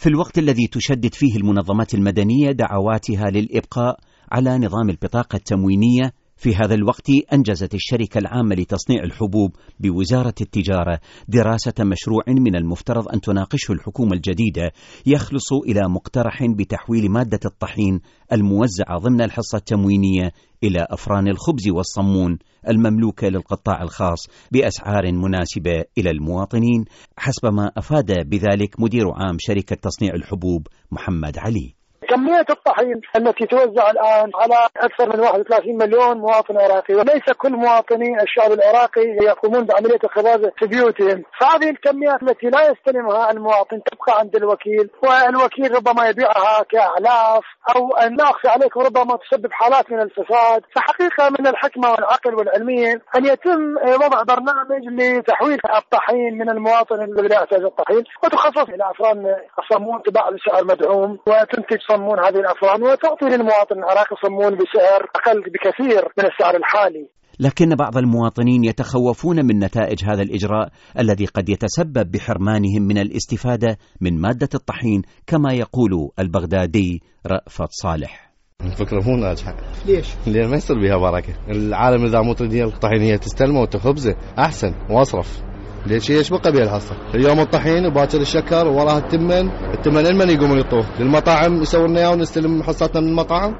في الوقت الذي تشدد فيه المنظمات المدنية دعواتها للإبقاء على نظام البطاقة التموينية، في هذا الوقت أنجزت الشركة العامة لتصنيع الحبوب بوزارة التجارة دراسة مشروع من المفترض أن تناقشه الحكومة الجديدة يخلص إلى مقترح بتحويل مادة الطحين الموزعة ضمن الحصة التموينية إلى أفران الخبز والصمون المملوكة للقطاع الخاص بأسعار مناسبة إلى المواطنين، حسب ما أفاد بذلك مدير عام شركة تصنيع الحبوب محمد علي. كمية الطحين التي توزع الآن على أكثر من 31 مليون مواطن عراقي، وليس كل مواطني الشعب العراقي يقومون بعملية الخبازة في بيوتهم، فهذه الكميات التي لا يستلمها المواطن تبقى عند الوكيل، والوكيل ربما يبيعها كأعلاف أو أن لا أخفي عليكم ربما تسبب حالات من الفساد. فحقيقة من الحكمة والعقل والعلمية أن يتم وضع برنامج لتحويل الطحين من المواطن الذي لا يحتاج الطحين وتخصص إلى أفران الصمون تباع بسعر مدعوم، وتنتج صمون هذه الأفران وتعطي للمواطن العراقي صمون بسعر أقل بكثير من السعر الحالي. لكن بعض المواطنين يتخوفون من نتائج هذا الإجراء الذي قد يتسبب بحرمانهم من الاستفادة من مادة الطحين، كما يقول البغدادي رأفت صالح. الفكرة مو ناجحة. ليش؟ لأن ما يصير بها بركة. العالم إذا مو تريد الطحين هي تستلمه وتخبزه أحسن وأصرف. ليش ايش بقى بيه الحصة؟ اليوم الطحين وباكر الشكر ووراها التمن من يقومون يطوه للمطاعم يسوون لنا ونستلم حصتنا من المطاعم.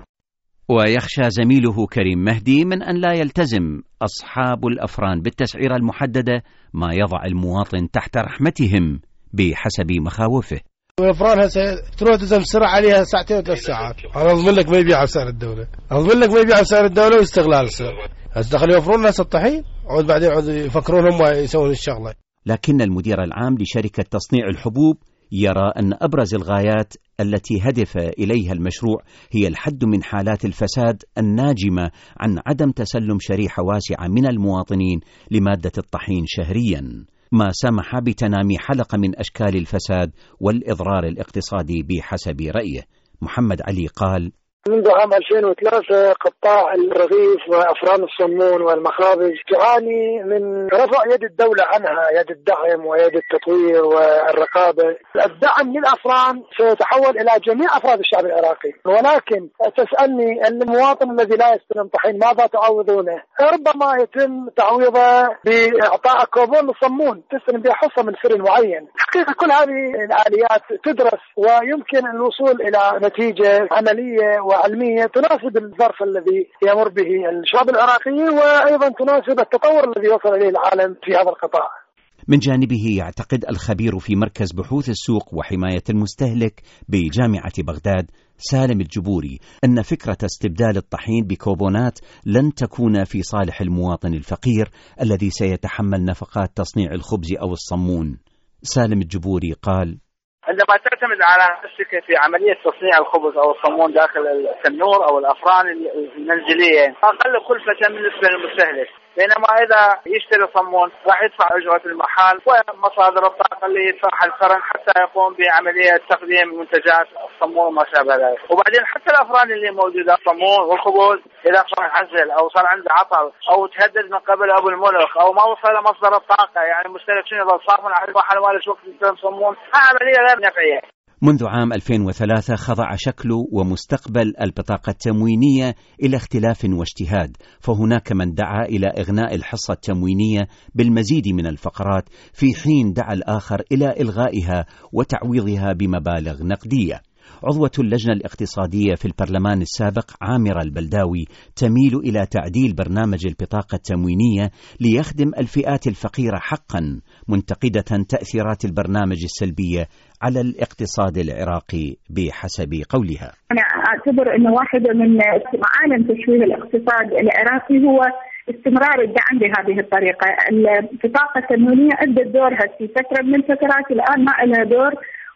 ويخشى زميله كريم مهدي من أن لا يلتزم أصحاب الأفران بالتسعيرة المحددة ما يضع المواطن تحت رحمتهم بحسب مخاوفه. الأفران هسه تروح تزم سرعة عليها ساعتين و3 ساعات. أنا أضمن لك ما يبيع بسعر الدولة، أضمن لك ما يبيع بسعر الدولة واستغلال السعر. هسه دخلوا يوفرون ناس الطحين عود بعدين عود يفكرون هم يسوون الشغلة. لكن المدير العام لشركة تصنيع الحبوب يرى أن أبرز الغايات التي هدف إليها المشروع هي الحد من حالات الفساد الناجمة عن عدم تسلم شريحة واسعة من المواطنين لمادة الطحين شهريا، ما سمح بتنامي حلقة من أشكال الفساد والإضرار الاقتصادي بحسب رأيه. محمد علي قال: منذ عام 2003 قطاع الرغيف وأفران الصمون والمخابز تعاني من رفع يد الدولة عنها، يد الدعم ويد التطوير والرقابة. الدعم للأفران سيتحول إلى جميع أفراد الشعب العراقي، ولكن تسألني المواطن الذي لا يستلم طحين ماذا تعوضونه؟ ربما يتم تعويضه بإعطاء كوبون للصمون تستلم بها حصة من سر معين. حقيقة كل هذه الآليات تدرس ويمكن الوصول إلى نتيجة عملية وعلمية تناسب الظرف الذي يمر به الشعب العراقي، وأيضا تناسب التطور الذي وصل إليه العالم في هذا القطاع. من جانبه يعتقد الخبير في مركز بحوث السوق وحماية المستهلك بجامعة بغداد سالم الجبوري أن فكرة استبدال الطحين بكوبونات لن تكون في صالح المواطن الفقير الذي سيتحمل نفقات تصنيع الخبز أو الصمون. سالم الجبوري قال: عندما تعتمد على نفسك في عملية تصنيع الخبز أو الصمون داخل التنور أو الأفران المنزلية أقل كلفة بالنسبة للمستهلك، بينما إذا يشتري صمون راح يدفع أجرة المحل ومصادر الطاقة اللي يدفعها الفرن حتى يقوم بعملية تقديم منتجات الصمون وما شابه ذلك. وبعدين حتى الأفران اللي موجودة الصمون والخبز إذا صار عزل أو صار عنده عطل أو تهدد من قبل أبو الملك أو ما وصل مصدر الطاقة، يعني المستهلك شنو يظل صافن على المحل مالش وقت يستلم صمون، عملية غير نفعية. منذ عام 2003 خضع شكل ومستقبل البطاقة التموينية إلى اختلاف واجتهاد، فهناك من دعا إلى إغناء الحصة التموينية بالمزيد من الفقرات، في حين دعا الآخر إلى إلغائها وتعويضها بمبالغ نقدية. عضوة اللجنة الاقتصادية في البرلمان السابق عامرة البلداوي تميل إلى تعديل برنامج البطاقة التموينية ليخدم الفئات الفقيرة حقا، منتقدة تأثيرات البرنامج السلبية على الاقتصاد العراقي بحسب قولها. أنا أعتبر أنه واحدة من معالم تشويه الاقتصاد العراقي هو استمرار الدعم بهذه الطريقة. البطاقة التموينية أدت دورها في فترة من الفترات، الآن ما لها دور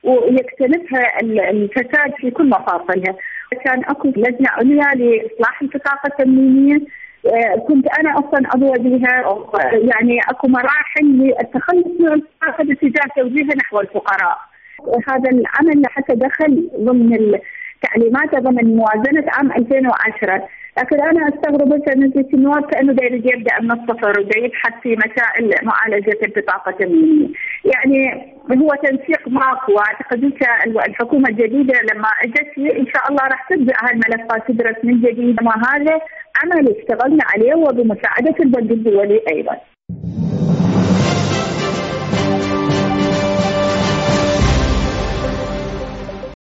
ويكتنفها الفساد في كل مفاصلها. كان أكو لجنة عليا لإصلاح البطاقة التموينية، كنت أنا أصلا عضوة بها، يعني أكو مراحل للتخلص من البطاقة باتجاه توجيهها نحو الفقراء. هذا العمل حتى دخل ضمن تعليمات ضمن موازنة عام 2010، لكن أنا أستغرب مجلس النواب كأنه داير يبدأ من الصفر ودا يبحث في مسائل معالجة البطاقة التموينية. يعني هو تنسيق ماكو، واعتقد الحكومه الجديده لما اجت ان شاء الله راح تبدا هالملفات تدرس من جديد. ما هذا عمل اشتغلنا عليه وبمساعده البنك الدولي ايضا.